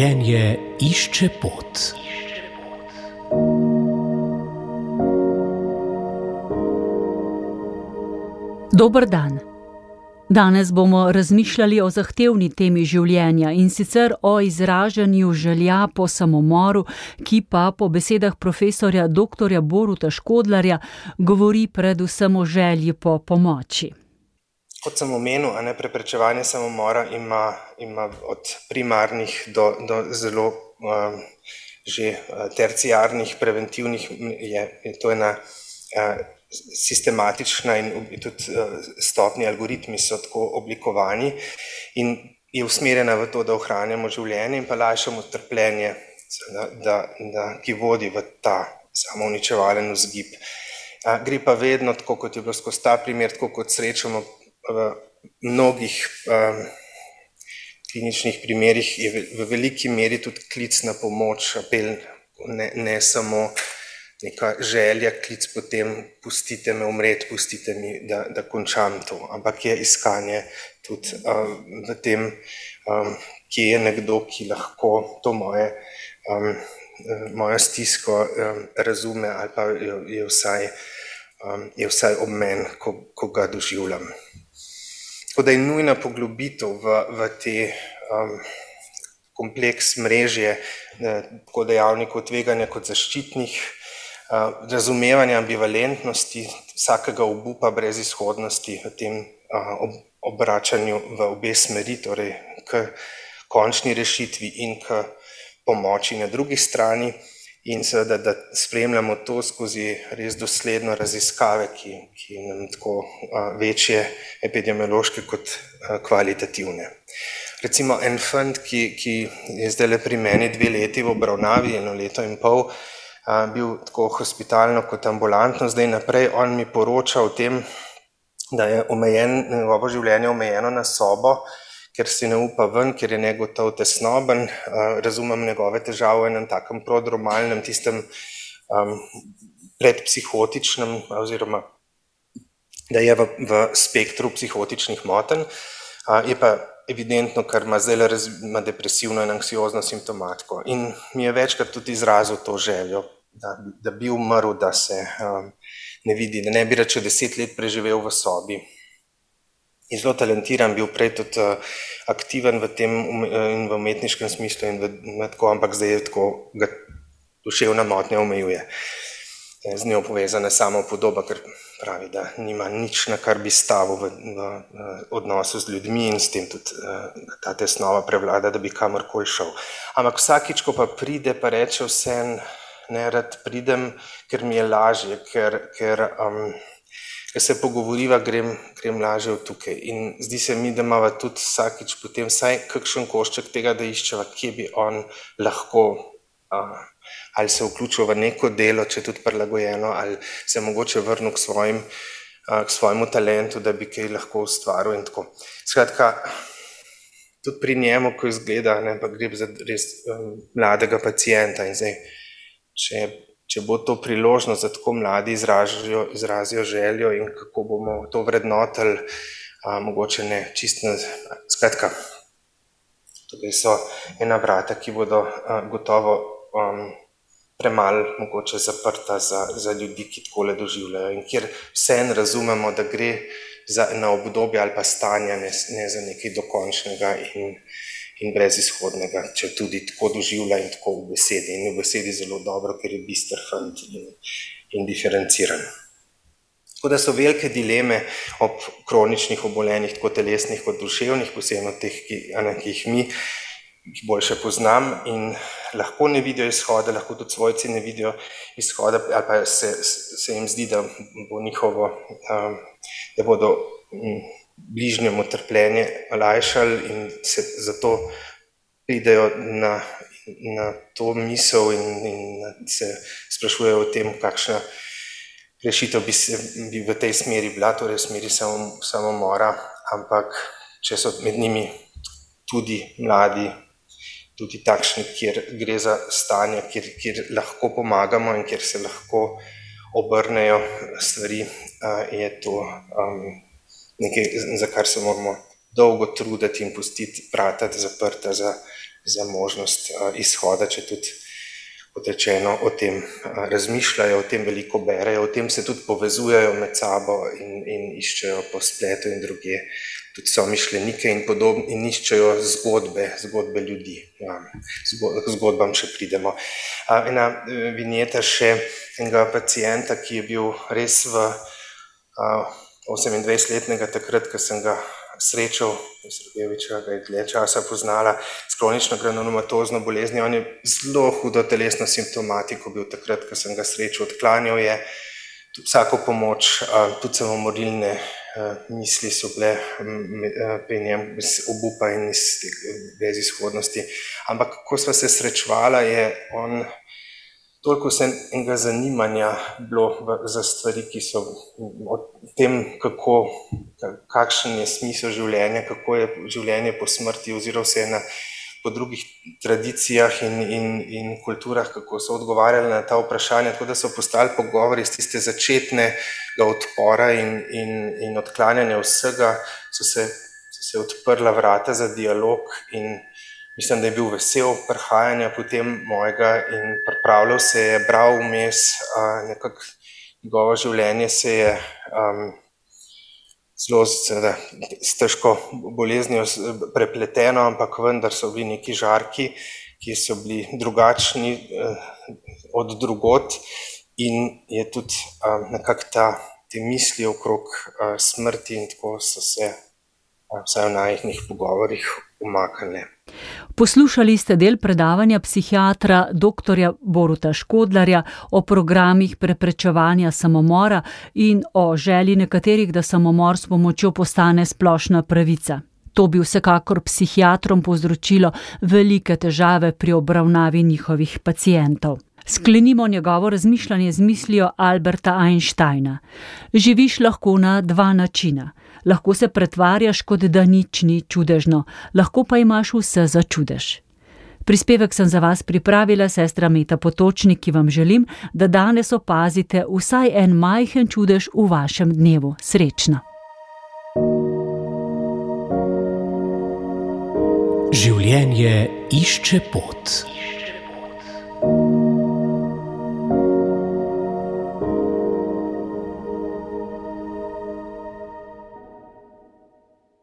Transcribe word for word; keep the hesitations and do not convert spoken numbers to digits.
Življenje išče pot. Dober dan. Danes bomo razmišljali o zahtevni temi življenja, in sicer o izražanju želja po samomoru, ki pa po besedah profesorja doktorja Boruta Škodlarja govori predvsem o želji po pomoči. Kot sem omenil, a ne, preprečevanje samomora ima, ima od primarnih do, do zelo um, že terciarnih, preventivnih, je, je to ena uh, sistematična in tudi uh, stopni algoritmi so tako oblikovani in je usmerjena v to, da ohranjamo življenje in pa lajšamo trpljenje, da, da, da, ki vodi v ta samouničevalen vzgib. Uh, gre pa vedno, tako kot je bilo skozi ta primer, tako kot srečamo v mnogih um, kliničnih primerih, je v, v veliki meri tudi klic na pomoč, apel, ne, ne samo neka želja, klic potem pustite me umreti, pustite mi, da, da končam to, ampak je iskanje tudi um, v tem, um, kje je nekdo, ki lahko to moje, um, mojo stisko um, razume ali pa je, je, vsaj, um, je vsaj ob meni, ko, ko ga doživljam. Tako da je nujna poglobitev v, v te um, kompleks mrežje, tako dejavnikov tveganja kot zaščitnih, uh, razumevanja ambivalentnosti, vsakega obupa brez izhodnosti v tem uh, ob, obračanju v obe smeri, torej k končni rešitvi in k pomoči na drugi strani, in seveda, da spremljamo to skozi res dosledno raziskave, ki, ki nam tako uh, večje epidemiološke kot uh, kvalitativne. Recimo en fant, ki, ki je zdaj pri meni dve leti v obravnavi, eno leto in pol, uh, bil tako hospitalno kot ambulantno, zdaj naprej, on mi poroča o tem, da je omejen, njegovo življenje omejeno na sobo, ker si ne upa ven, ker je negotov tesnoben, uh, razumem njegove težave v enem takem prodromalnem, tistem um, predpsihotičnem, oziroma da je v, v spektru psihotičnih motenj, uh, je pa evidentno, ker ima zdaj ima depresivno in anksiozno simptomatiko. In mi je večkrat tudi izrazil to željo, da, da bi umrl, da se um, ne vidi, da ne bi reče deset let preživel v sobi. In zelo talentiran, bil prej tudi uh, aktiven v tem um, in v umetniškem smislu, in v, v, tako, ampak zdaj je tako, ga duševna motnja omejuje. Z njo povezana samo podoba, ker pravi, da nima nič, na kar bi stavil v, v, v odnosu z ljudmi in s tem tudi uh, ta tesnova prevlada, da bi kamorkoli šel. Ampak vsakič, ko pa pride, pa reče vsem, ne rad pridem, ker mi je lažje, ker, ker um, Ker se pogovoriva, grem, grem lažje od tukaj. In zdi se mi, da imava tudi vsakič potem vsaj kakšen košček tega, da iščeva, kje bi on lahko uh, ali se vključil v neko delo, če tudi prilagojeno, ali se mogoče vrnil k, svojim, uh, k svojemu talentu, da bi kaj lahko ustvaril in tako. Skratka, tudi pri njemu, ko izgleda, ne, pa gre za res um, mladega pacienta in zdaj, če Če bo to priložnost, da tako mladi izražijo, izrazijo željo in kako bomo to vrednotili, a, mogoče ne čisto, skratka, tukaj so ena vrata, ki bodo a, gotovo um, premalo mogoče zaprta za, za ljudi, ki takole doživljajo in kjer vseeno razumemo, da gre za na obdobje ali pa stanja, ne, ne za nekaj dokončnega in in brezizhodnega, če tudi tako doživlja in tako v besedi. In v besedi zelo dobro, ker je bister fant in, in diferenciran. Tako da so velike dileme ob kroničnih obolenjih, tako telesnih kot duševnih, posebno teh, ki, ne, ki jih mi jih boljše poznam in lahko ne vidijo izhoda, lahko tudi svojci ne vidijo izhoda, ali pa se, se jim zdi, da bo njihovo, um, da bodo um, bližnjemu trpljenje olajšali in se zato pridejo na, na to misel in, in se sprašujejo o tem, kakšna rešitev bi, se, bi v tej smeri bila, torej v smeri samo, samomora, ampak če so med njimi tudi mladi, tudi takšni, kjer gre za stanje, kjer, kjer lahko pomagamo in kjer se lahko obrnejo stvari, je to um, nekaj, za kar se moramo dolgo truditi in pustiti vrata zaprta za za možnost izhoda, če tudi, kot rečeno, o tem razmišljajo, o tem veliko berejo, o tem se tudi povezujejo med sabo in, in iščejo po spletu in drugje, tudi somišljenike in podobno, in iščejo zgodbe, zgodbe ljudi. Ja, zgodbam še pridemo. Ena vinjeta še enega pacienta, ki je bil res v osemindvajsetletnega takrat, ko sem ga srečal, Srbeviča ga je dlje časa poznala, s kronično granulomatozno boleznijo. On je zelo hudo telesno simptomatiko bil takrat, ko sem ga srečal. Odklanjal je vsako pomoč, tudi samomorilne misli so bile pri njem obupa in brez izhodnosti. Ampak, ko sva se srečevala, je on toliko se enega zanimanja bilo za stvari, ki so o tem, kako, kakšen je smisel življenja, kako je življenje po smrti, oziral se je na, po drugih tradicijah in, in, in kulturah, kako so odgovarjali na ta vprašanja, tako da so postali pogovori iz tiste začetnega odpora in, in, in odklanjanja vsega, so se, so se odprla vrata za dialog in mislim, da je bil vesel prihajanja potem mojega in pripravljal se je, bral vmes, nekako njegovo življenje se je um, zelo seveda, s težko boleznijo prepleteno, ampak vendar so bili neki žarki, ki so bili drugačni uh, od drugot in je tudi uh, nekako ta, te misli okrog uh, smrti in tako so se uh, vsaj v najnih pogovorih umaknile. Poslušali ste del predavanja psihiatra doktorja Boruta Škodlarja o programih preprečevanja samomora in o želji nekaterih, da samomor s pomočjo postane splošna pravica. To bi vsekakor psihiatrom povzročilo velike težave pri obravnavi njihovih pacientov. Sklenimo njegovo razmišljanje z mislijo Alberta Einsteina. Živiš lahko na dva načina. Lahko se pretvarjaš, kot da nič ni čudežno, lahko pa imaš vse za čudež. Prispevek sem za vas pripravila sestra Meta Potočnik, ki vam želim, da danes opazite vsaj en majhen čudež v vašem dnevu. Srečno! Življenje išče pot.